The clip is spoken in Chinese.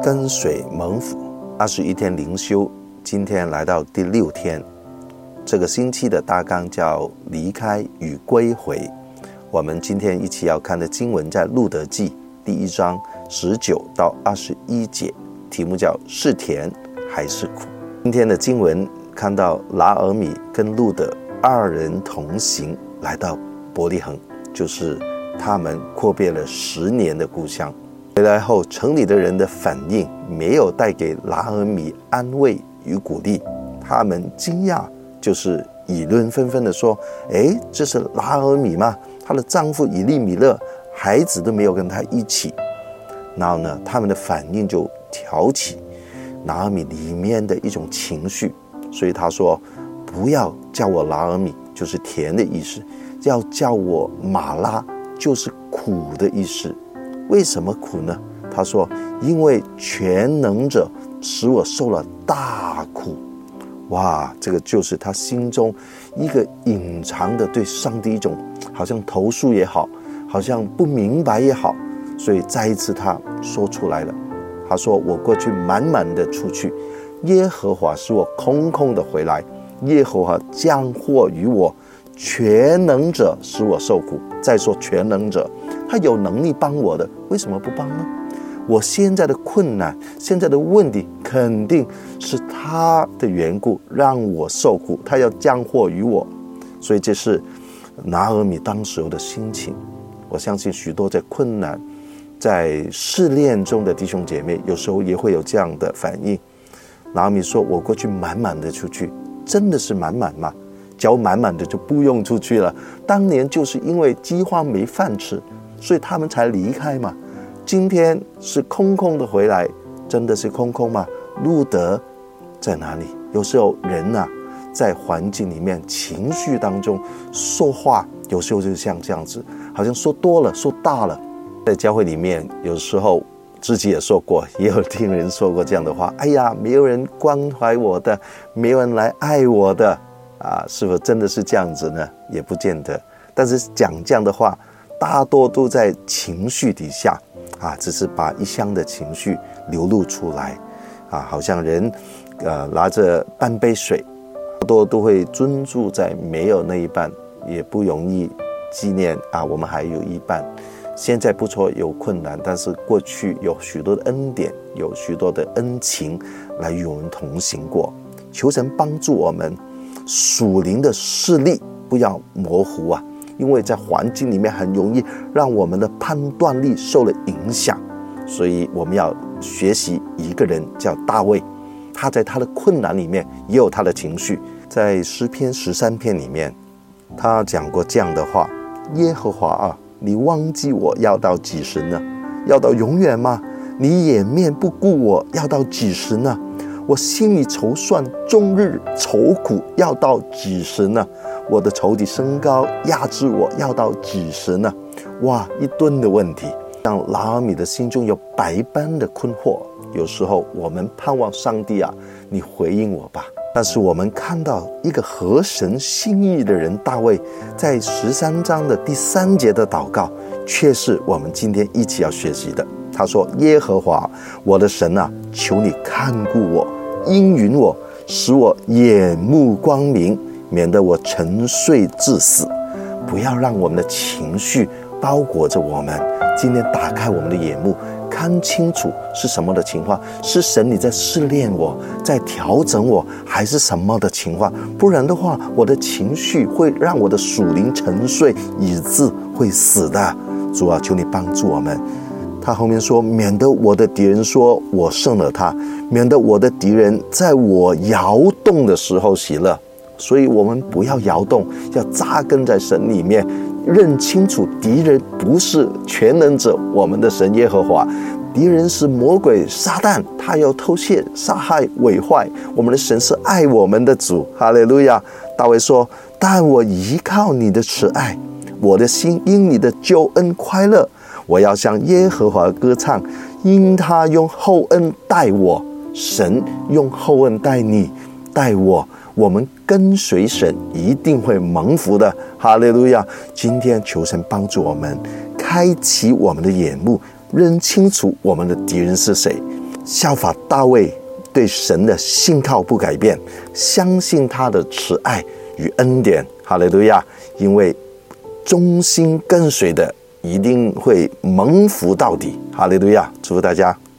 跟随蒙福21天灵修，今天来到第6天。这个星期的大纲叫离开与归回。我们今天一起要看的经文在路德记第1章19到21节，题目叫是甜还是苦。今天的经文看到拿俄米跟路德2人同行来到伯利恒，就是他们阔别了10年的故乡。回来后，城里的人的反应没有带给拿俄米安慰与鼓励，他们惊讶，就是议论纷纷的说：这是拿俄米吗？她的丈夫以利米勒孩子都没有跟她一起。然后呢，他们的反应就挑起拿俄米里面的一种情绪，所以他说：不要叫我拿俄米，就是甜的意思，要叫我马拉，就是苦的意思。为什么苦呢？他说：因为全能者使我受了大苦。哇，这个就是他心中一个隐藏的对上帝一种好像投诉也好，好像不明白也好，所以再一次他说出来了。他说：我过去满满的出去，耶和华使我空空的回来，耶和华降祸于我，全能者使我受苦。再说全能者，他有能力帮我的，为什么不帮呢？我现在的困难，现在的问题，肯定是他的缘故让我受苦，他要降祸于我。所以这是拿俄米当时候的心情。我相信许多在困难在试炼中的弟兄姐妹有时候也会有这样的反应。拿俄米说：我过去满满的出去，真的是满满吗？脚满满的就不用出去了。当年就是因为饥荒没饭吃，所以他们才离开嘛。今天是空空的回来，真的是空空吗？路德在哪里？有时候人在环境里面情绪当中说话，有时候就像这样子，好像说多了说大了。在教会里面有时候自己也说过，也有听人说过这样的话：没有人关怀我的，没有人来爱我的是否真的是这样子呢？也不见得。但是讲这样的话，大多都在情绪底下只是把一厢的情绪流露出来好像人拿着半杯水，大多都会专注在没有那一半，也不容易纪念我们还有一半。现在不错有困难，但是过去有许多的恩典，有许多的恩情来与我们同行过。求神帮助我们属灵的视力不要模糊因为在环境里面很容易让我们的判断力受了影响。所以我们要学习一个人叫大卫，他在他的困难里面也有他的情绪。在诗篇13篇里面，他讲过这样的话：耶和华你忘记我要到几时呢？要到永远吗？你掩面不顾我要到几时呢？我心里筹算，终日愁苦，要到几时呢？我的仇敌升高，压制我，要到几时呢？哇，一吨的问题，让拿俄米的心中有百般的困惑。有时候我们盼望上帝你回应我吧。但是我们看到一个合神心意的人大卫，在13章的第3节的祷告，却是我们今天一起要学习的。他说：耶和华我的神求你看顾我，应允我，使我眼目光明，免得我沉睡至死。不要让我们的情绪包裹着我们。今天打开我们的眼目，看清楚是什么的情况，是神你在试炼我，在调整我，还是什么的情况？不然的话，我的情绪会让我的属灵沉睡，以致会死的。主求你帮助我们。他后面说：免得我的敌人说我胜了他，免得我的敌人在我摇动的时候喜乐。所以我们不要摇动，要扎根在神里面，认清楚敌人不是全能者，我们的神耶和华，敌人是魔鬼撒旦，他要偷窃杀害毁坏。我们的神是爱我们的主，哈利路亚。大卫说：但我依靠你的慈爱，我的心因你的救恩快乐。我要向耶和华歌唱，因他用厚恩待我。神用厚恩待你待我，我们跟随神一定会蒙福的，哈利路亚。今天求神帮助我们开启我们的眼目，认清楚我们的敌人是谁。 效法大卫，对神的信靠不改变，相信他的慈爱与恩典。哈利路亚！因为忠心跟随的一定会蒙福到底。哈利路亚！祝福大家。